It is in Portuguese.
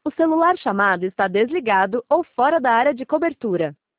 O celular chamado está desligado ou fora da área de cobertura.